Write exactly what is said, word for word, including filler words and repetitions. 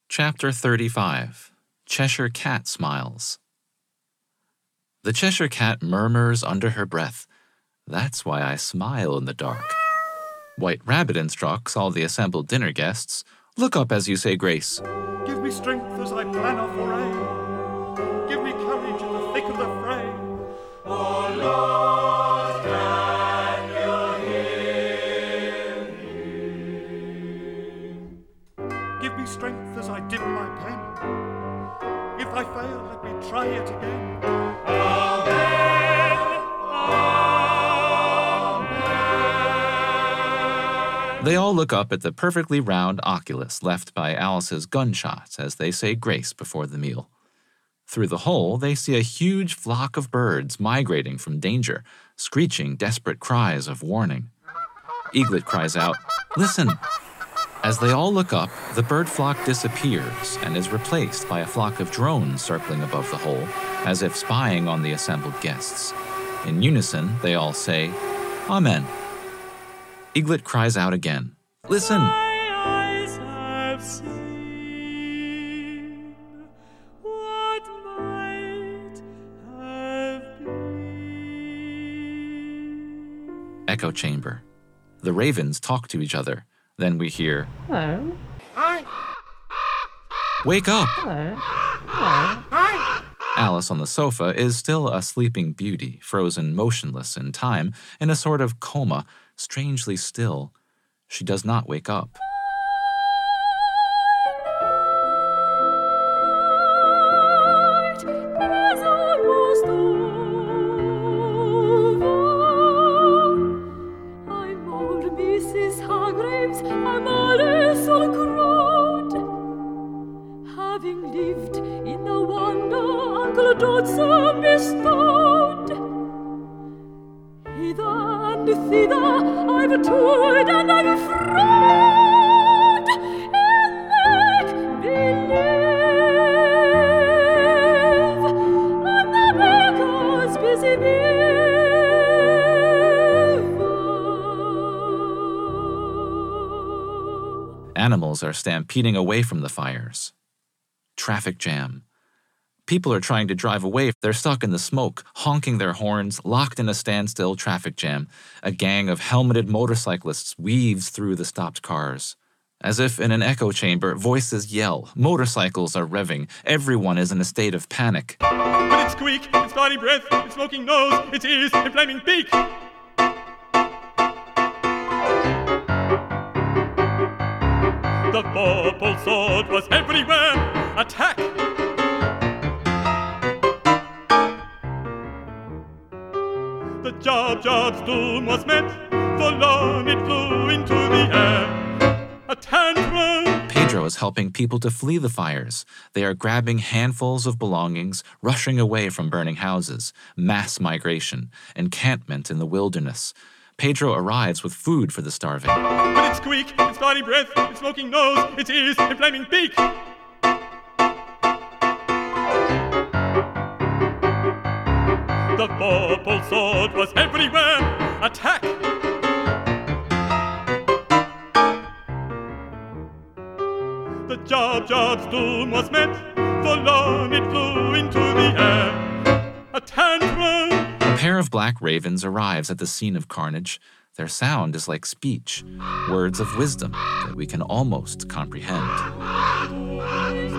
Chapter thirty-five. Cheshire Cat Smiles. The Cheshire Cat murmurs under her breath, "That's why I smile in the dark." White Rabbit instructs all the assembled dinner guests, "Look up as you say grace." Give me strength as I plan our foray. Give me courage in the thick of the fray. Oh Lord, can you hear me? Give me strength as I dip my pen. If I fail, let me try it again. Amen. Amen. They all look up at the perfectly round oculus left by Alice's gunshot as they say grace before the meal. Through the hole, they see a huge flock of birds migrating from danger, screeching desperate cries of warning. Eaglet cries out, "Listen!" As they all look up, the bird flock disappears and is replaced by a flock of drones circling above the hole, as if spying on the assembled guests. In unison, they all say, "Amen." Eaglet cries out again, "Listen!" My eyes have seen what might have been. Echo chamber. The ravens talk to each other. Then we hear, Hello. "Wake up!" Hello. Hello. Alice on the sofa is still a sleeping beauty, frozen motionless in time, in a sort of coma, strangely still. She does not wake up. It is almost over. I'm old Missus Hargraves, I'm a little crowed. Having lived in the wonder Uncle Dodson bestowed. Hither and thither I've toured and I've fraud and make believe I'm the baker's busy beaver. Animals are stampeding away from the fires. Traffic jam. People are trying to drive away. They're stuck in the smoke, honking their horns, locked in a standstill traffic jam. A gang of helmeted motorcyclists weaves through the stopped cars. As if in an echo chamber, voices yell. Motorcycles are revving. Everyone is in a state of panic. With its squeak, its body breath, its smoking nose, its ears, its flaming beak. The purple sword was everywhere. Attack! The Job Job's doom was met. For long it flew into the air. A tantrum! Pedro is helping people to flee the fires. They are grabbing handfuls of belongings, rushing away from burning houses. Mass migration. Encampment in the wilderness. Pedro arrives with food for the starving. With its squeak, its body breath, its smoking nose, its ears, its flaming beak. The purple sword was everywhere. Attack! The Job Job's doom was met. For long it flew into the air. A tantrum! A pair of black ravens arrives at the scene of carnage. Their sound is like speech, words of wisdom that we can almost comprehend.